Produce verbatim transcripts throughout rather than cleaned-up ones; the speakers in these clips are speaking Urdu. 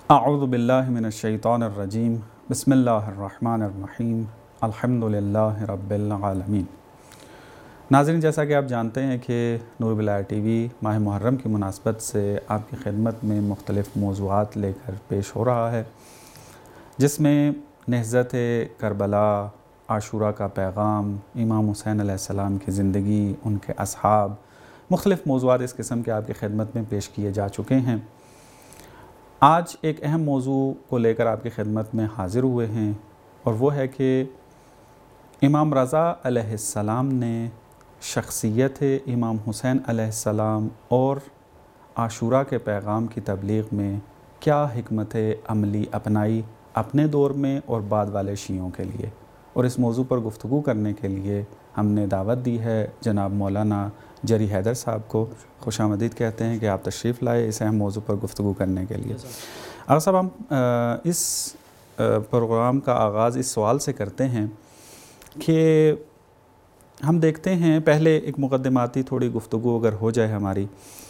اعوذ باللہ من الشیطان الرجیم بسم اللہ الرحمن الرحیم الحمدللہ رب العالمین۔ ناظرین، جیسا کہ آپ جانتے ہیں کہ نور ولایہ ٹی وی ماہ محرم کی مناسبت سے آپ کی خدمت میں مختلف موضوعات لے کر پیش ہو رہا ہے، جس میں نہضت کربلا، عاشورہ کا پیغام، امام حسین علیہ السلام کی زندگی، ان کے اصحاب، مختلف موضوعات اس قسم کے آپ کی خدمت میں پیش کیے جا چکے ہیں۔ آج ایک اہم موضوع کو لے کر آپ کی خدمت میں حاضر ہوئے ہیں، اور وہ ہے کہ امام رضا علیہ السلام نے شخصیت امام حسین علیہ السلام اور عاشورہ کے پیغام کی تبلیغ میں کیا حکمت عملی اپنائی اپنے دور میں اور بعد والے شیعوں کے لیے، اور اس موضوع پر گفتگو کرنے کے لیے ہم نے دعوت دی ہے جناب مولانا جری حیدر صاحب کو۔ خوش آمدید کہتے ہیں کہ آپ تشریف لائے اس اہم موضوع پر گفتگو کرنے کے لیے۔ آغا صاحب، ہم اس پروگرام کا آغاز اس سوال سے کرتے ہیں کہ ہم دیکھتے ہیں، پہلے ایک مقدماتی تھوڑی گفتگو اگر ہو جائے ہماری،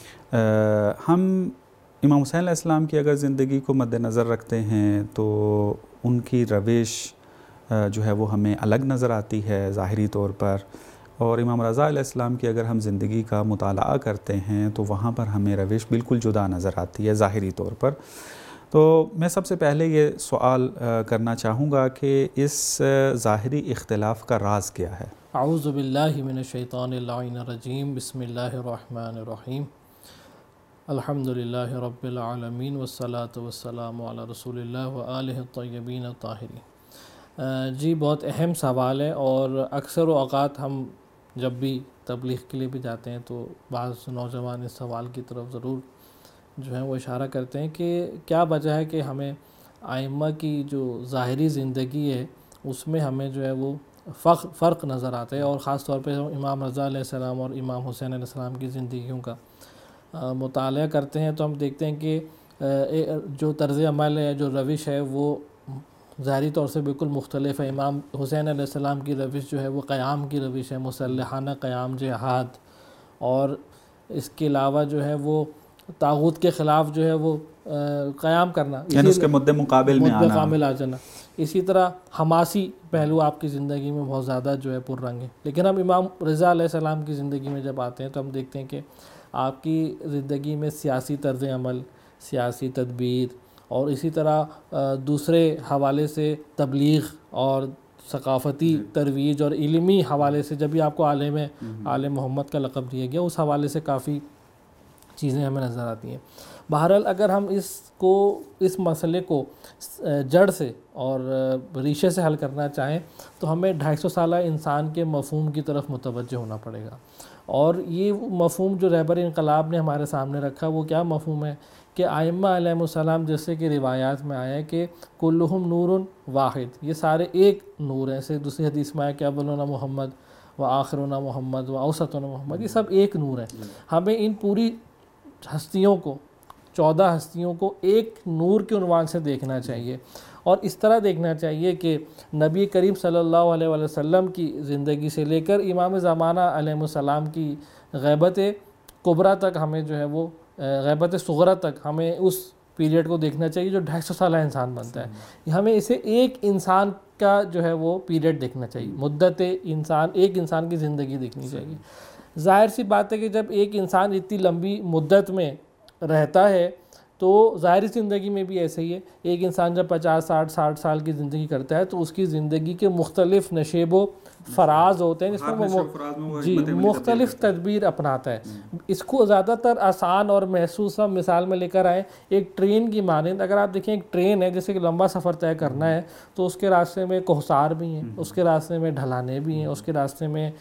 ہم امام حسین علیہ السلام کی اگر زندگی کو مد نظر رکھتے ہیں تو ان کی روش جو ہے وہ ہمیں الگ نظر آتی ہے ظاہری طور پر، اور امام رضا علیہ السلام کی اگر ہم زندگی کا مطالعہ کرتے ہیں تو وہاں پر ہمیں روش بالکل جدا نظر آتی ہے ظاہری طور پر۔ تو میں سب سے پہلے یہ سوال کرنا چاہوں گا کہ اس ظاہری اختلاف کا راز کیا ہے؟ اعوذ باللہ من الشیطان اللعین الرجیم، بسم اللہ الرحمن الرحیم، الحمدللہ رب العالمین والصلاة والسلام علی رسول اللہ وآلہ الطیبین الطاہرین۔ جی، بہت اہم سوال ہے، اور اکثر و اوقات ہم جب بھی تبلیغ کے لیے بھی جاتے ہیں تو بعض نوجوان اس سوال کی طرف ضرور جو ہے وہ اشارہ کرتے ہیں کہ کیا وجہ ہے کہ ہمیں ائمہ کی جو ظاہری زندگی ہے اس میں ہمیں جو ہے وہ فرق فرق نظر آتا ہے، اور خاص طور پہ امام رضا علیہ السلام اور امام حسین علیہ السلام کی زندگیوں کا مطالعہ کرتے ہیں تو ہم دیکھتے ہیں کہ جو طرز عمل ہے، جو روش ہے، وہ ظاہری طور سے بالکل مختلف ہے۔ امام حسین علیہ السلام کی روش جو ہے وہ قیام کی روش ہے، مسلحانہ قیام، جہاد، اور اس کے علاوہ جو ہے وہ طاغوت کے خلاف جو ہے وہ قیام کرنا، یعنی اس کے مد مقابل میں آنا مقابل آ جانا۔ اسی طرح حماسی پہلو آپ کی زندگی میں بہت زیادہ جو ہے پررنگ ہے۔ لیکن ہم امام رضا علیہ السلام کی زندگی میں جب آتے ہیں تو ہم دیکھتے ہیں کہ آپ کی زندگی میں سیاسی طرز عمل، سیاسی تدبیر، اور اسی طرح دوسرے حوالے سے تبلیغ اور ثقافتی ترویج اور علمی حوالے سے، جب بھی آپ کو عالم عالم محمد کا لقب دیا گیا، اس حوالے سے کافی چیزیں ہمیں نظر آتی ہیں۔ بہرحال اگر ہم اس کو اس مسئلے کو جڑ سے اور ریشے سے حل کرنا چاہیں تو ہمیں ڈھائی سو سالہ انسان کے مفہوم کی طرف متوجہ ہونا پڑے گا، اور یہ مفہوم جو رہبر انقلاب نے ہمارے سامنے رکھا وہ کیا مفہوم ہے کہ ائمہ علیہ السلام، جیسے کہ روایات میں آیا ہے کہ کلہم نور واحد، یہ سارے ایک نور ہیں۔ سے دوسری حدیث میں آیا کہ اولنا محمد و آخرنا محمد و اوسطنا محمد، یہ سب ایک نور ہیں۔ ہمیں ان پوری ہستیوں کو، چودہ ہستیوں کو ایک نور کے عنوان سے دیکھنا چاہیے، اور اس طرح دیکھنا چاہیے کہ نبی کریم صلی اللہ علیہ وسلم کی زندگی سے لے کر امام زمانہ علیہ السلام کی غیبت کبریٰ تک ہمیں جو ہے وہ غیبت صغریٰ تک ہمیں اس پیریڈ کو دیکھنا چاہیے جو ڈھائی سو سالہ انسان بنتا ہے۔ ہمیں اسے ایک انسان کا جو ہے وہ پیریڈ دیکھنا چاہیے، مدت انسان، ایک انسان کی زندگی دیکھنی چاہیے۔ ظاہر سی بات ہے کہ جب ایک انسان اتنی لمبی مدت میں رہتا ہے تو ظاہری زندگی میں بھی ایسے ہی ہے۔ ایک انسان جب پچاس ساٹھ ساٹھ سال کی زندگی کرتا ہے تو اس کی زندگی کے مختلف نشیب و فراز ہوتے ہیں، جس میں وہ جی مختلف تدبیر اپناتا ہے۔ اس کو زیادہ تر آسان اور محسوس ہم مثال میں لے کر آئیں، ایک ٹرین کی مانند اگر آپ دیکھیں، ایک ٹرین ہے، جیسے کہ لمبا سفر طے کرنا ہے تو اس کے راستے میں کوہسار بھی ہیں، اس کے راستے میں ڈھلانے بھی ہیں، اس کے راستے میں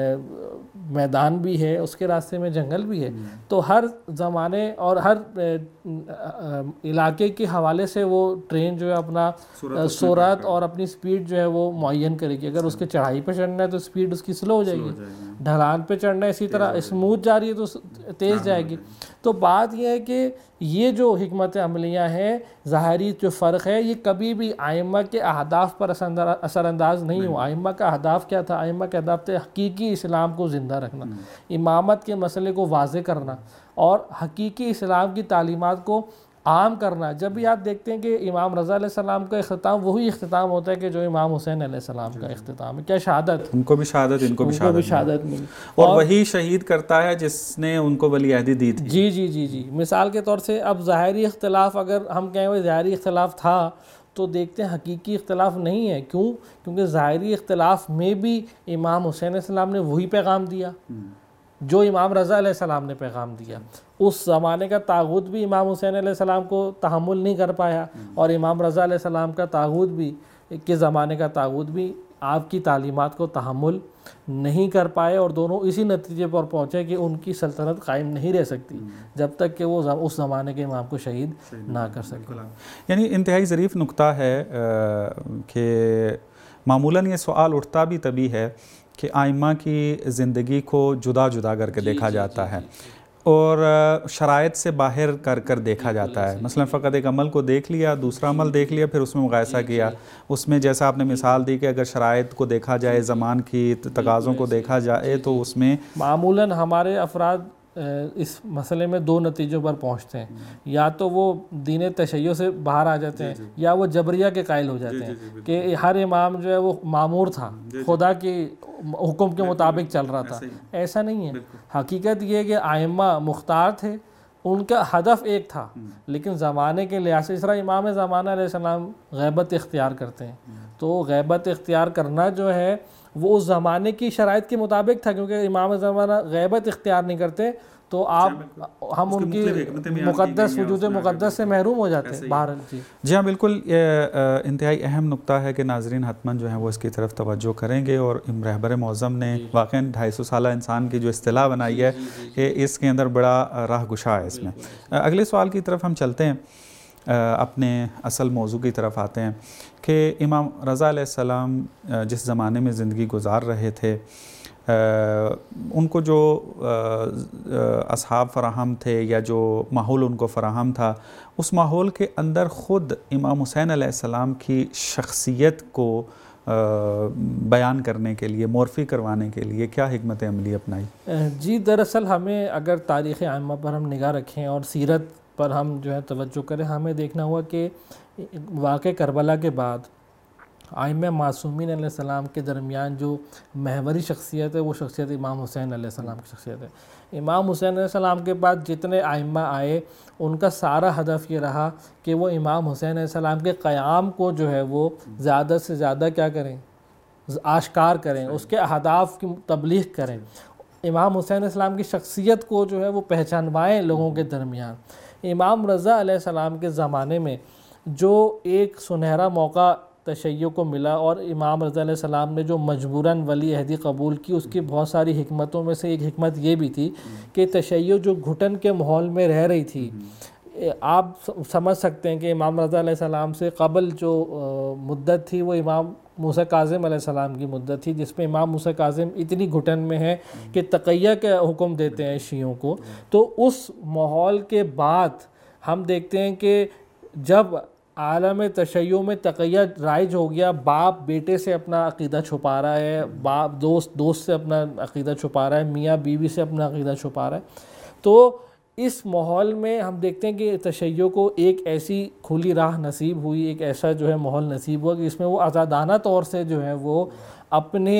میدان بھی ہے، اس کے راستے میں جنگل بھی ہے۔ تو ہر زمانے اور ہر علاقے کے حوالے سے وہ ٹرین جو ہے اپنا سرعت اور اپنی سپیڈ جو ہے وہ معین کرے گی۔ اگر اس کے چڑھائی پہ چڑھنا ہے تو سپیڈ اس کی سلو ہو جائے گی، ڈھلان پہ چڑھنا ہے اسی طرح اسموتھ جا رہی ہے تو تیز جائے گی۔ تو بات یہ ہے کہ یہ جو حکمت عملیاں ہیں، ظاہری جو فرق ہے، یہ کبھی بھی ائمہ کے اہداف پر اثر انداز نہیں ہوا۔ ائمہ کا اہداف کیا تھا؟ ائمہ کا اہداف تھا حقیقی اسلام کو زندہ رکھنا، امامت کے مسئلے کو واضح کرنا، اور حقیقی اسلام کی تعلیمات کو عام کرنا. جب بھی آپ دیکھتے ہیں کہ امام رضا علیہ السلام کا اختتام وہی اختتام ہوتا ہے کہ جو امام حسین علیہ السلام کا اختتام ہے. کیا شہادت, ان کو بھی شہادت, ان کو بھی شہادت, شہادت ملی, اور وہی شہید کرتا ہے جس نے ان کو ولی عہدی دی تھی. جی جی جی جی مثال کے طور سے اب ظاہری اختلاف اگر ہم کہیں وہ ظاہری اختلاف تھا تو دیکھتے ہیں حقیقی اختلاف نہیں ہے. کیوں؟ کیونکہ ظاہری اختلاف میں بھی امام حسین علیہ السلام نے وہی پیغام دیا جو امام رضا علیہ السلام نے پیغام دیا. اس زمانے کا طاغوت بھی امام حسین علیہ السلام کو تحمل نہیں کر پایا, اور امام رضا علیہ السلام کا طاغوت بھی کے زمانے کا طاغوت بھی آپ کی تعلیمات کو تحمل نہیں کر پائے, اور دونوں اسی نتیجے پر پہنچے کہ ان کی سلطنت قائم نہیں رہ سکتی جب تک کہ وہ اس زمانے کے امام کو شہید نہ کر سکے. یعنی انتہائی ظریف نقطہ ہے کہ معمولاً یہ سوال اٹھتا بھی تبھی ہے کہ ائمہ کی زندگی کو جدا جدا کر کے دیکھا جاتا ہے اور شرائط سے باہر کر کر دیکھا جاتا ہے. مثلا فقط ایک عمل کو دیکھ لیا, دوسرا عمل دیکھ لیا, پھر اس میں مقایسہ کیا. اس میں جیسا آپ نے مثال دی کہ اگر شرائط کو دیکھا جائے, زمان کی تقاضوں کو دیکھا جائے, تو اس میں معمولاً ہمارے افراد اس مسئلے میں دو نتیجوں پر پہنچتے ہیں. یا تو وہ دین تشیع سے باہر آ جاتے ہیں, یا وہ جبریہ کے قائل ہو جاتے ہیں کہ ہر امام جو ہے وہ مامور تھا, خدا کے حکم کے مطابق چل رہا تھا. ایسا نہیں ہے. حقیقت یہ کہ ائمہ مختار تھے, ان کا ہدف ایک تھا, لیکن زمانے کے لحاظ سے اس طرح امام زمانہ علیہ السلام غیبت اختیار کرتے ہیں. تو غیبت اختیار کرنا جو ہے وہ اس زمانے کی شرائط کے مطابق تھا, کیونکہ امام زمانہ غیبت اختیار نہیں کرتے تو آپ ہم ان کی مقدس وجود مقدس سے محروم ہو جاتے ہیں باہر. جی جی ہاں بالکل, یہ انتہائی اہم نقطہ ہے کہ ناظرین حتماً جو ہیں وہ اس کی طرف توجہ کریں گے. اور رہبر معظم نے واقعاً ڈھائی سو سالہ انسان کی جو اصطلاح بنائی ہے کہ اس کے اندر بڑا راہ گشا ہے اس میں. اگلے سوال کی طرف ہم چلتے ہیں, اپنے اصل موضوع کی طرف آتے ہیں کہ امام رضا علیہ السلام جس زمانے میں زندگی گزار رہے تھے, ان کو جو اصحاب فراہم تھے یا جو ماحول ان کو فراہم تھا, اس ماحول کے اندر خود امام حسین علیہ السلام کی شخصیت کو بیان کرنے کے لیے, معرفی کروانے کے لیے کیا حکمت عملی اپنائی؟ جی دراصل ہمیں اگر تاریخ ائمہ پر ہم نگاہ رکھیں اور سیرت پر ہم جو ہے توجہ کریں, ہمیں دیکھنا ہوا کہ واقع کربلا کے بعد ائمہ معصومین علیہ السلام کے درمیان جو محوری شخصیت ہے وہ شخصیت امام حسین علیہ السلام کی شخصیت ہے. امام حسین علیہ السلام کے بعد جتنے ائمہ آئے ان کا سارا ہدف یہ رہا کہ وہ امام حسین علیہ السلام کے قیام کو جو ہے وہ زیادہ سے زیادہ کیا کریں, آشکار کریں, اس کے اہداف کی تبلیغ کریں, امام حسین علیہ السلام کی شخصیت کو جو ہے وہ پہچانوائیں لوگوں کے درمیان. امام رضا علیہ السلام کے زمانے میں جو ایک سنہرا موقع تشیع کو ملا, اور امام رضا علیہ السلام نے جو مجبوراً ولی عہدی قبول کی, اس کی بہت ساری حکمتوں میں سے ایک حکمت یہ بھی تھی کہ تشیع جو گھٹن کے ماحول میں رہ رہی تھی, آپ سمجھ سکتے ہیں کہ امام رضا علیہ السلام سے قبل جو مدت تھی وہ امام موسیٰ کاظم علیہ السلام کی مدت تھی, جس میں امام موسیٰ کاظم اتنی گھٹن میں ہے کہ تقیہ کا حکم دیتے ہیں شیعوں کو. تو اس ماحول کے بعد ہم دیکھتے ہیں کہ جب عالم تشیع میں تقیہ رائج ہو گیا, باپ بیٹے سے اپنا عقیدہ چھپا رہا ہے, باپ دوست دوست سے اپنا عقیدہ چھپا رہا ہے, میاں بیوی سے اپنا عقیدہ چھپا رہا ہے, تو اس ماحول میں ہم دیکھتے ہیں کہ تشیع کو ایک ایسی کھلی راہ نصیب ہوئی, ایک ایسا جو ہے ماحول نصیب ہوا کہ اس میں وہ آزادانہ طور سے جو ہے وہ اپنے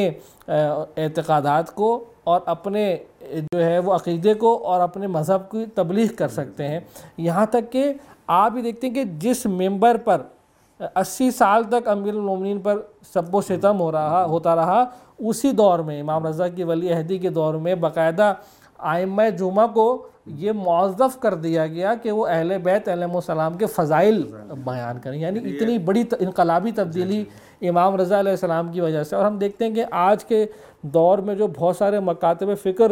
اعتقادات کو اور اپنے جو ہے وہ عقیدے کو اور اپنے مذہب کی تبلیغ کر سکتے ہیں. یہاں تک کہ آپ بھی دیکھتے ہیں کہ جس ممبر پر اسی سال تک امیر المومنین پر سب و شتم ہو رہا ہوتا رہا, اسی دور میں امام رضا کی ولی عہدی کے دور میں باقاعدہ ائمہ جمعہ کو یہ موظف کر دیا گیا کہ وہ اہل بیت علیہ السلام کے فضائل بیان کریں. یعنی اتنی بڑی انقلابی تبدیلی امام رضا علیہ السلام کی وجہ سے. اور ہم دیکھتے ہیں کہ آج کے دور میں جو بہت سارے مکاتب فکر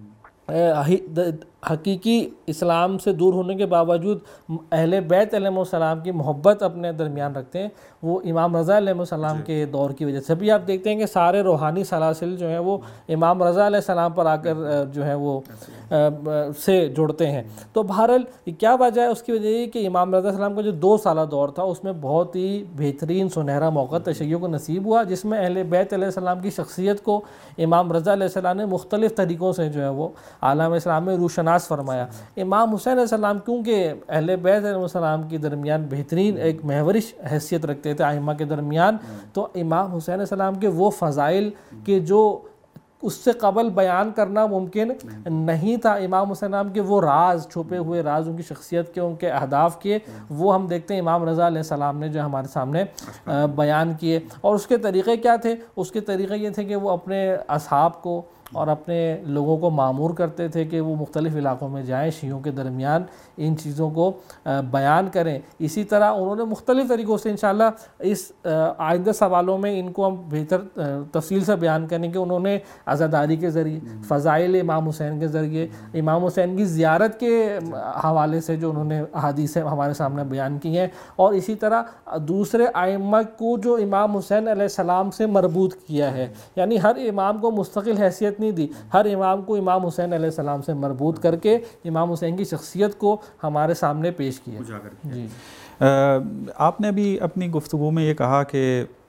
حقیقی اسلام سے دور ہونے کے باوجود اہل بیت علیہ السلام کی محبت اپنے درمیان رکھتے ہیں, وہ امام رضا علیہ السلام کے دور کی وجہ سے بھی آپ دیکھتے ہیں کہ سارے روحانی سلاسل جو ہیں وہ امام رضا علیہ السلام پر آ کر جو ہے وہ سے جڑتے ہیں. تو بہرحال کیا وجہ ہے؟ اس کی وجہ یہ کہ امام رضا علیہ السلام کا جو دو سالہ دور تھا اس میں بہت ہی بہترین سنہرا موقع تشیع کو نصیب ہوا, جس میں اہل بیت علیہ السلام کی شخصیت کو امام رضا علیہ السلام نے مختلف طریقوں سے جو ہے وہ عالم اسلام میں روشناس روشناس فرمایا. امام حسین علیہ السلام کیونکہ اہل بیت علیہ السلام کے درمیان بہترین ایک محورش حیثیت رکھتے تھے ائمہ کے درمیان, تو امام حسین علیہ السلام کے وہ فضائل کہ جو اس سے قبل بیان کرنا ممکن نہیں تھا, امام حسین کے وہ راز, چھپے ہوئے راز ان کی شخصیت کے, ان کے اہداف کے, وہ ہم دیکھتے ہیں امام رضا علیہ السلام نے جو ہمارے سامنے بیان کیے. اور اس کے طریقے کیا تھے؟ اس کے طریقے یہ تھے کہ وہ اپنے اصحاب کو اور اپنے لوگوں کو مامور کرتے تھے کہ وہ مختلف علاقوں میں جائیں, شیعوں کے درمیان ان چیزوں کو بیان کریں. اسی طرح انہوں نے مختلف طریقوں سے, انشاءاللہ اس آئندہ سوالوں میں ان کو ہم بہتر تفصیل سے بیان کریں کہ انہوں نے عزاداری کے ذریعے, فضائل امام حسین کے ذریعے, امام حسین کی زیارت کے حوالے سے جو انہوں نے احادیث ہمارے سامنے بیان کی ہیں, اور اسی طرح دوسرے ائمہ کو جو امام حسین علیہ السلام سے مربوط کیا ہے, یعنی ہر امام کو مستقل حیثیت نہیں دی, ہر امام کو امام حسین علیہ السلام سے مربوط کر کے امام حسین کی شخصیت کو ہمارے سامنے پیش کیا. جی آپ نے ابھی اپنی گفتگو میں یہ کہا کہ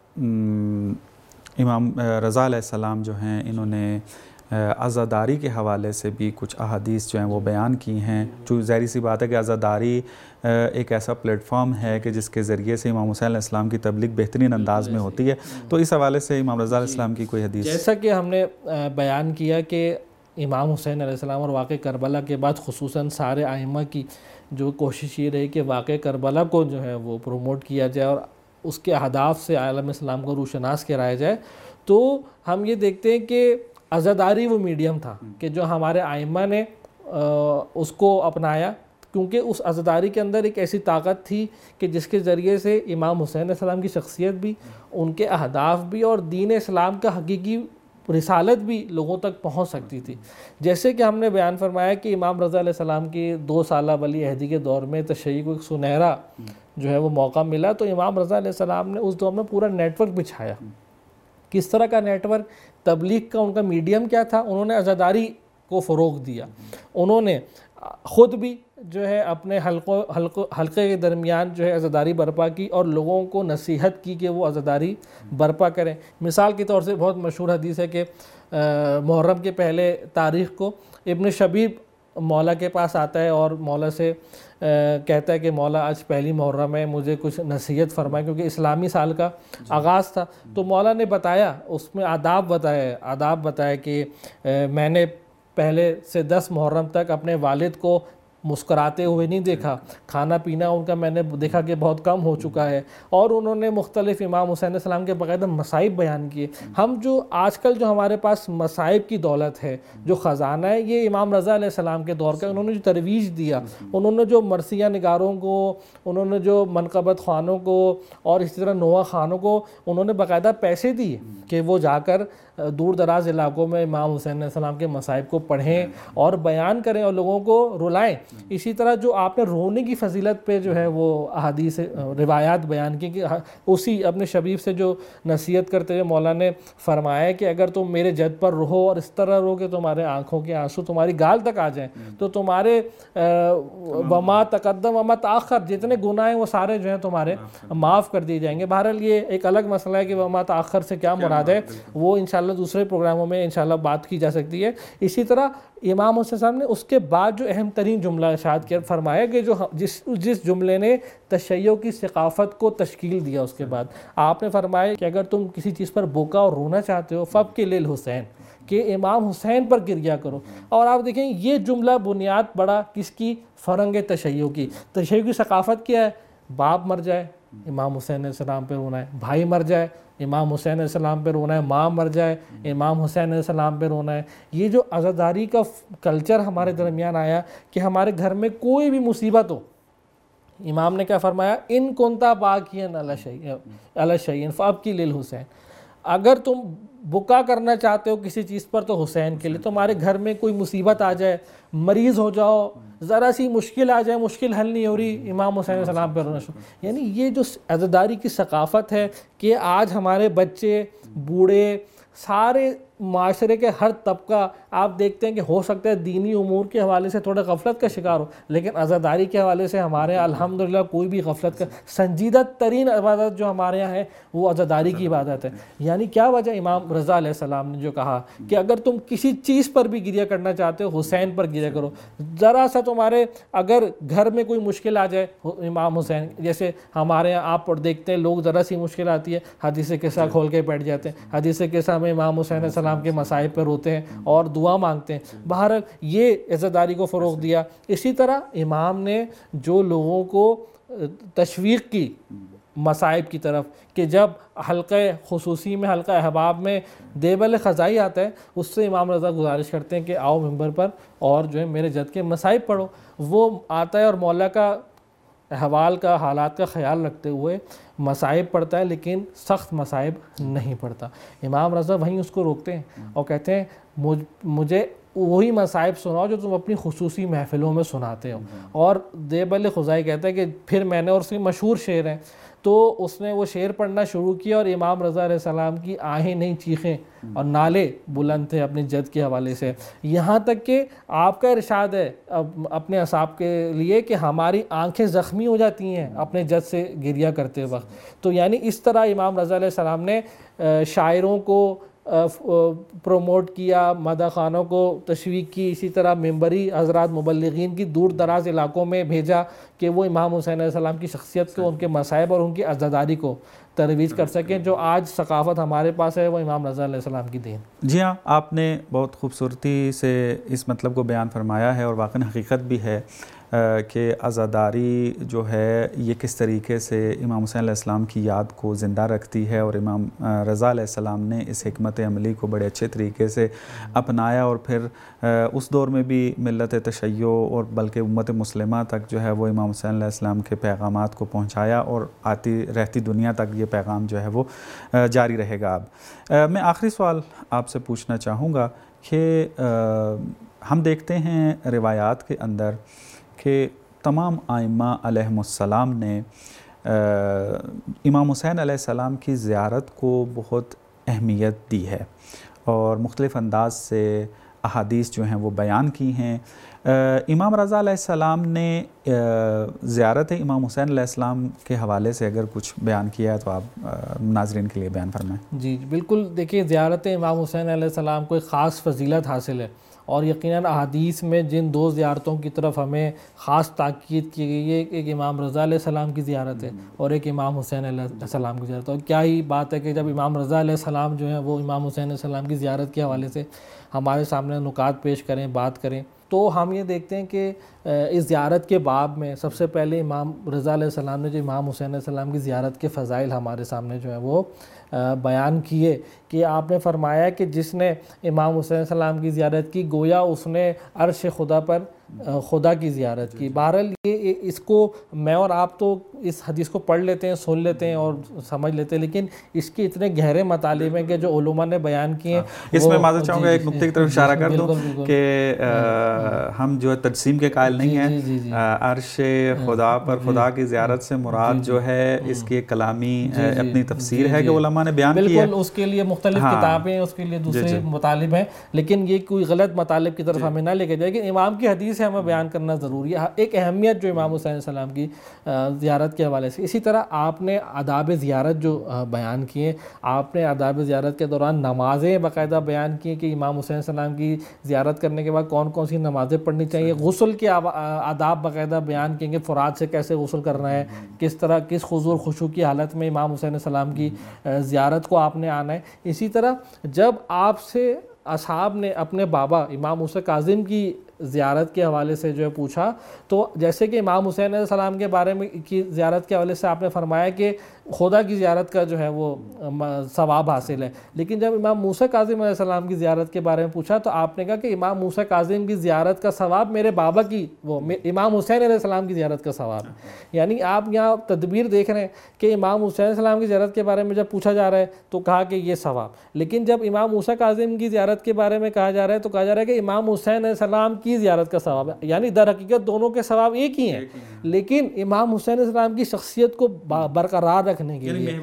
امام رضا علیہ السلام جو ہیں انہوں نے عزاداری کے حوالے سے بھی کچھ احادیث جو ہیں وہ بیان کی ہیں. جو ظاہری سی بات ہے کہ عزاداری ایک ایسا پلیٹ فارم ہے کہ جس کے ذریعے سے امام حسین علیہ السلام کی تبلیغ بہترین انداز میں ہوتی ہے, تو اس حوالے سے امام رضا علیہ السلام کی کوئی حدیث؟ جیسا کہ ہم نے بیان کیا کہ امام حسین علیہ السلام اور واقع کربلا کے بعد خصوصاً سارے ائمہ کی جو کوشش یہ رہی کہ واقع کربلا کو جو ہے وہ پروموٹ کیا جائے اور اس کے اہداف سے عالم اسلام کو روشناس کرایا جائے. تو ہم یہ دیکھتے ہیں کہ عزاداری وہ میڈیم تھا کہ جو ہمارے ائمہ نے اس کو اپنایا, کیونکہ اس عزاداری کے اندر ایک ایسی طاقت تھی کہ جس کے ذریعے سے امام حسین علیہ السلام کی شخصیت بھی, ان کے اہداف بھی اور دین اسلام کا حقیقی رسالت بھی لوگوں تک پہنچ سکتی تھی. جیسے کہ ہم نے بیان فرمایا کہ امام رضا علیہ السلام کی دو سالہ ولی عہدی کے دور میں تشیع کو ایک سنہرا جو ہے وہ موقع ملا, تو امام رضا علیہ السلام نے اس دور میں پورا نیٹ ورک بچھایا. کس طرح کا نیٹ ورک؟ تبلیغ کا ان کا میڈیم کیا تھا؟ انہوں نے عزاداری کو فروغ دیا. انہوں نے خود بھی جو ہے اپنے حلقوں حلقے کے درمیان جو ہے عزاداری برپا کی اور لوگوں کو نصیحت کی کہ وہ عزاداری برپا کریں. مثال کے طور سے بہت مشہور حدیث ہے کہ محرم کے پہلے تاریخ کو ابن شبیب مولا کے پاس آتا ہے اور مولا سے کہتا ہے کہ مولا آج پہلی محرم ہے, مجھے کچھ نصیحت فرمائے, کیونکہ اسلامی سال کا آغاز تھا. تو مولا نے بتایا, اس میں آداب بتائے آداب بتائے کہ میں نے پہلے سے دس محرم تک اپنے والد کو مسکراتے ہوئے نہیں دیکھا, کھانا پینا ان کا میں نے دیکھا کہ بہت کم ہو چکا ہے, اور انہوں نے مختلف امام حسین علیہ السلام کے باقاعدہ مصائب بیان کیے. ہم جو آج کل جو ہمارے پاس مصائب کی دولت ہے, جو خزانہ ہے, یہ امام رضا علیہ السلام کے دور کا. انہوں نے جو ترویج دیا, انہوں نے جو مرثیہ نگاروں کو, انہوں نے جو منقبت خوانوں کو اور اسی طرح نوحہ خانوں کو انہوں نے باقاعدہ پیسے دیے کہ وہ جا کر دور دراز علاقوں میں امام حسین علیہ السلام کے مصائب کو پڑھیں اور بیان کریں اور لوگوں کو رلائیں. اسی طرح جو آپ نے رونے کی فضیلت پہ جو ہے وہ احادیث روایات بیان کی کہ اسی اپنے شبیب سے جو نصیحت کرتے ہوئے مولا نے فرمایا کہ اگر تم میرے جد پر رہو اور اس طرح رہو کہ تمہارے آنکھوں کے آنسو تمہاری گال تک آ جائیں, تو تمہارے وما تقدم وما تاخر جتنے گناہ ہیں وہ سارے جو ہیں تمہارے معاف کر دیے جائیں گے. بہرحال یہ ایک الگ مسئلہ ہے کہ وما تاخر سے کیا مراد ہے, وہ انشاءاللہ دوسرے پروگراموں میں انشاءاللہ بات کی جا سکتی ہے. اسی طرح امام حسین صاحب نے اس کے بعد جو اہم ترین جملہ ارشاد کیا فرمایا کہ جو جس جس جملے نے تشیع کی ثقافت کو تشکیل دیا, اس کے بعد آپ نے فرمایا کہ اگر تم کسی چیز پر بوکا اور رونا چاہتے ہو فب کے لیل حسین, کہ امام حسین پر گریا کرو. اور آپ دیکھیں یہ جملہ بنیاد بڑا کس کی؟ فرنگ تشیع کی. تشیع کی ثقافت کیا ہے؟ باپ مر جائے امام حسین علیہ السلام پہ رونا ہے, بھائی مر جائے امام حسین علیہ السلام پہ رونا ہے, ماں مر جائے امام حسین علیہ السلام پہ رونا ہے. یہ جو عزاداری کا کلچر ہمارے درمیان آیا کہ ہمارے گھر میں کوئی بھی مصیبت ہو, امام نے کیا فرمایا؟ ان کنتا باقین علی شیء فابکی للحسین. اگر تم بکا کرنا چاہتے ہو کسی چیز پر تو حسین کے لیے. تمہارے گھر میں کوئی مصیبت آ جائے, مریض ہو جاؤ, ذرا سی مشکل آ جائے, مشکل حل نہیں ہو رہی, امام حسین علیہ السلام پہ رونا شروع. یعنی یہ جو عزاداری کی ثقافت ہے کہ آج ہمارے بچے بوڑھے سارے معاشرے کے ہر طبقہ آپ دیکھتے ہیں کہ ہو سکتا ہے دینی امور کے حوالے سے تھوڑا غفلت کا شکار ہو، لیکن عزاداری کے حوالے سے ہمارے یہاں الحمدللہ کوئی بھی غفلت کا سنجیدہ ترین عبادت جو ہمارے یہاں ہے وہ عزاداری کی عبادت ہے۔ یعنی کیا وجہ؟ امام رضا علیہ السلام نے جو کہا کہ اگر تم کسی چیز پر بھی گریہ کرنا چاہتے ہو حسین پر گریہ کرو، ذرا سا تمہارے اگر گھر میں کوئی مشکل آ جائے امام حسین، جیسے ہمارے یہاں آپ دیکھتے ہیں لوگ ذرا سی مشکل آتی ہے حدیث قصہ کھول کے بیٹھ جاتے ہیں، حدیث قصہ میں امام حسین علیہ السلام کے مصائب پر روتے ہیں اور دعا مانگتے ہیں۔ بہرحال یہ عزاداری کو فروغ دیا۔ اسی طرح امام نے جو لوگوں کو تشویق کی مصائب کی طرف، کہ جب حلقہ خصوصی میں حلقہ احباب میں دیبل خزائی آتا ہے، اس سے امام رضا گزارش کرتے ہیں کہ آؤ ممبر پر اور جو ہے میرے جد کے مصائب پڑھو۔ وہ آتا ہے اور مولا کا احوال کا حالات کا خیال رکھتے ہوئے مصائب پڑھتا ہے، لیکن سخت مصائب نہیں پڑھتا۔ امام رضا وہیں اس کو روکتے ہیں اور کہتے ہیں مجھے وہی مصائب سناؤ جو تم اپنی خصوصی محفلوں میں سناتے ہو۔ اور دیبل خزائی کہتا ہے کہ پھر میں نے، اور اس کی مشہور شعر ہیں، تو اس نے وہ شعر پڑھنا شروع کیا اور امام رضا علیہ السلام کی آہیں نہیں چیخیں اور نالے بلند تھے اپنے جد کے حوالے سے، یہاں تک کہ آپ کا ارشاد ہے اپنے اصحاب کے لیے کہ ہماری آنکھیں زخمی ہو جاتی ہیں اپنے جد سے گریہ کرتے وقت۔ تو یعنی اس طرح امام رضا علیہ السلام نے شاعروں کو پروموٹ کیا، مدح خانوں کو تشویق کی، اسی طرح ممبری حضرات مبلغین کی دور دراز علاقوں میں بھیجا کہ وہ امام حسین علیہ السلام کی شخصیت کو، ان کے مصائب اور ان کی عزاداری کو ترویج کر سکیں۔ جو آج ثقافت ہمارے پاس ہے وہ امام رضا علیہ السلام کی دین۔ جی ہاں، آپ نے بہت خوبصورتی سے اس مطلب کو بیان فرمایا ہے، اور واقعی حقیقت بھی ہے کہ عزاداری جو ہے یہ کس طریقے سے امام حسین علیہ السلام کی یاد کو زندہ رکھتی ہے، اور امام رضا علیہ السلام نے اس حکمت عملی کو بڑے اچھے طریقے سے اپنایا، اور پھر اس دور میں بھی ملت تشیع اور بلکہ امت مسلمہ تک جو ہے وہ امام حسین علیہ السلام کے پیغامات کو پہنچایا، اور آتی رہتی دنیا تک یہ پیغام جو ہے وہ جاری رہے گا۔ اب میں آخری سوال آپ سے پوچھنا چاہوں گا کہ ہم دیکھتے ہیں روایات کے اندر کہ تمام ائمہ علیہم السلام نے امام حسین علیہ السلام کی زیارت کو بہت اہمیت دی ہے، اور مختلف انداز سے احادیث جو ہیں وہ بیان کی ہیں۔ امام رضا علیہ السلام نے زیارت امام حسین علیہ السلام کے حوالے سے اگر کچھ بیان کیا ہے تو آپ ناظرین کے لیے بیان فرمائیں۔ جی بالکل، دیکھیے زیارت امام حسین علیہ السلام کو ایک خاص فضیلت حاصل ہے، اور یقیناً احادیث میں جن دو زیارتوں کی طرف ہمیں خاص تاکید کی گئی ہے، ایک امام رضا علیہ السلام کی زیارت ہے اور ایک امام حسین علیہ السلام کی زیارت ہے۔ اور کیا ہی بات ہے کہ جب امام رضا علیہ السلام جو ہیں وہ امام حسین علیہ السلام کی زیارت کے حوالے سے ہمارے سامنے نکات پیش کریں، بات کریں، تو ہم یہ دیکھتے ہیں کہ اس زیارت کے باب میں سب سے پہلے امام رضا علیہ السلام نے جو امام حسین علیہ السلام کی زیارت کے فضائل ہمارے سامنے جو ہے وہ بیان کیے، کہ آپ نے فرمایا کہ جس نے امام حسین علیہ السلام کی زیارت کی گویا اس نے عرش خدا پر خدا کی زیارت کی۔ بہرحال یہ اس کو میں اور آپ تو اس حدیث کو پڑھ لیتے ہیں، سن لیتے ہیں اور سمجھ لیتے ہیں، لیکن اس کے اتنے گہرے مطالب ہیں کہ جو علماء نے بیان کیے ہیں۔ اس میں معذرت چاہوں گا ایک نقطے کی طرف اشارہ کر دوں کہ ہم جو ہے تجسیم کے قائل نہیں ہیں، عرش خدا پر خدا کی زیارت سے مراد جو ہے اس کی کلامی اپنی تفسیر ہے کہ علماء نے بیان کی ہے، بالکل اس کے لیے مختلف کتابیں، اس کے لیے دوسرے مطالب ہیں، لیکن یہ کوئی غلط مطالب کی طرف ہمیں نہ لے کے جائے کہ امام کی حدیث ہمیں بیان کرنا ضروری ہے، ایک اہمیت جو امام حسین علیہ السلام کی زیارت کے حوالے سے۔ اسی طرح آپ نے آداب زیارت جو بیان کیے، آپ نے آداب زیارت کے دوران نمازیں باقاعدہ بیان کی کہ امام حسین علیہ السلام کی زیارت کرنے کے بعد کون کون سی نمازیں پڑھنی چاہیے، غسل کے آداب باقاعدہ بیان کیے کہ فرات سے کیسے غسل کرنا ہے، کس طرح کس خضوع خشوع کی حالت میں امام حسین علیہ السلام کی زیارت کو آپ نے آنا ہے۔ اسی طرح جب آپ سے اصحاب نے اپنے بابا امام موسیٰ کاظم کی زیارت کے حوالے سے جو ہے پوچھا، تو جیسے کہ امام حسین علیہ السلام کے بارے میں کی زیارت کے حوالے سے آپ نے فرمایا کہ خدا کی زیارت کا جو ہے وہ ثواب حاصل ہے، لیکن جب امام موسیٰ کاظم علیہ السلام کی زیارت کے بارے میں پوچھا تو آپ نے کہا کہ امام موسیٰ کاظم کی زیارت کا ثواب میرے بابا کی وہ امام حسین علیہ السلام کی زیارت کا ثواب ہے۔ یعنی آپ یہاں تدبیر دیکھ رہے ہیں کہ امام حسین علیہ السلام کی زیارت کے بارے میں جب پوچھا جا رہا ہے تو کہا کہ یہ ثواب، لیکن جب امام موسیٰ کاظم کی زیارت کے بارے میں کہا جا رہا ہے تو کہا جا رہا ہے کہ امام حسین علیہ السلام کی زیارت کا ثواب ہے۔ یعنی در حقیقت دونوں کے ثواب ایک ہی ہیں، لیکن امام حسین علیہ السلام کی شخصیت کو برقرار رکھنے کے لیے،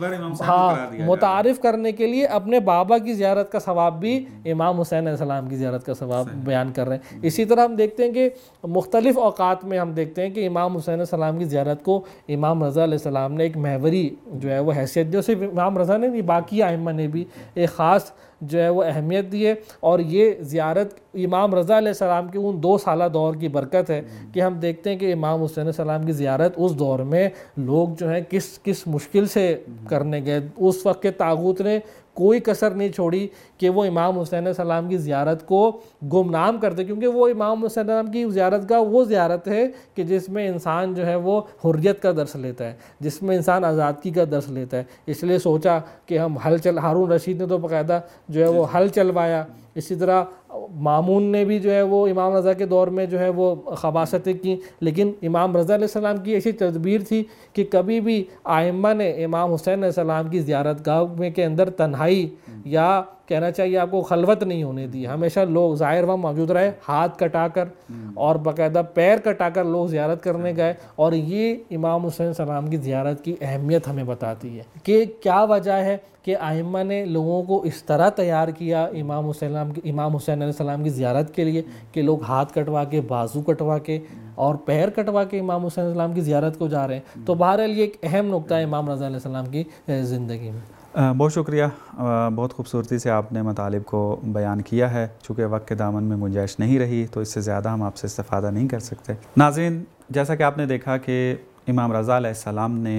ہاں متعارف کرنے کے لیے اپنے بابا کی زیارت کا ثواب بھی امام حسین علیہ السلام کی زیارت کا ثواب بیان کر رہے ہیں۔ اسی طرح ہم دیکھتے ہیں کہ مختلف اوقات میں ہم دیکھتے ہیں کہ امام حسین علیہ السلام کی زیارت کو امام رضا علیہ السلام نے ایک محوری جو ہے وہ حیثیت دی، صرف امام رضا نے نہیں باقی ائمہ نے بھی ایک خاص جو ہے وہ اہمیت دی ہے، اور یہ زیارت امام رضا علیہ السلام کے ان دو سالہ دور کی برکت ہے کہ ہم دیکھتے ہیں کہ امام حسین علیہ السلام کی زیارت اس دور میں لوگ جو ہیں کس کس مشکل سے کرنے گئے۔ اس وقت کے طاغوت نے کوئی کسر نہیں چھوڑی کہ وہ امام حسین علیہ السلام کی زیارت کو گمنام کرتے، کیونکہ وہ امام حسین علیہ السلام کی زیارت کا وہ زیارت ہے کہ جس میں انسان جو ہے وہ حریت کا درس لیتا ہے، جس میں انسان آزادگی کا درس لیتا ہے۔ اس لیے سوچا کہ ہم حل چل ہارون رشید نے تو باقاعدہ جو ہے وہ حل چلوایا، اسی طرح مامون نے بھی جو ہے وہ امام رضا کے دور میں جو ہے وہ خباستیں کی، لیکن امام رضا علیہ السلام کی ایسی تدبیر تھی کہ کبھی بھی ائمہ نے امام حسین علیہ السلام کی زیارت گاہ میں کے اندر تنہائی یا کہنا چاہیے آپ کو خلوت نہیں ہونے دی، ہمیشہ لوگ ظاہر وہاں موجود رہے، ہاتھ کٹا کر اور باقاعدہ پیر کٹا کر لوگ زیارت کرنے گئے، اور یہ امام حسین علیہ السلام کی زیارت کی اہمیت ہمیں بتاتی ہے کہ کیا وجہ ہے کہ ائمہ نے لوگوں کو اس طرح تیار کیا امام حسین امام حسین علیہ السلام کی زیارت کے لیے کہ لوگ ہاتھ کٹوا کے، بازو کٹوا کے اور پیر کٹوا کے امام حسین علیہ السلام کی زیارت کو جا رہے ہیں۔ تو بہرحال یہ ایک اہم نقطہ ہے امام رضا علیہ السلام کی زندگی میں۔ بہت شکریہ، بہت خوبصورتی سے آپ نے مطالب کو بیان کیا ہے۔ چونکہ وقت کے دامن میں گنجائش نہیں رہی تو اس سے زیادہ ہم آپ سے استفادہ نہیں کر سکتے۔ ناظرین، جیسا کہ آپ نے دیکھا کہ امام رضا علیہ السلام نے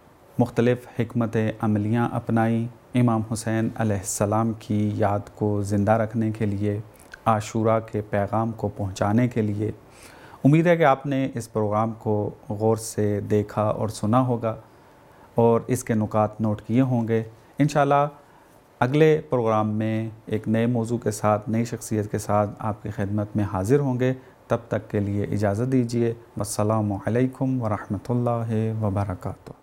مختلف حکمت عملیاں اپنائی امام حسین علیہ السلام کی یاد کو زندہ رکھنے کے لیے، عاشوراء کے پیغام کو پہنچانے کے لیے۔ امید ہے کہ آپ نے اس پروگرام کو غور سے دیکھا اور سنا ہوگا اور اس کے نکات نوٹ کیے ہوں گے۔ انشاءاللہ اگلے پروگرام میں ایک نئے موضوع کے ساتھ، نئی شخصیت کے ساتھ آپ کی خدمت میں حاضر ہوں گے۔ تب تک کے لیے اجازت دیجیے۔ والسلام علیکم ورحمۃ اللہ وبرکاتہ۔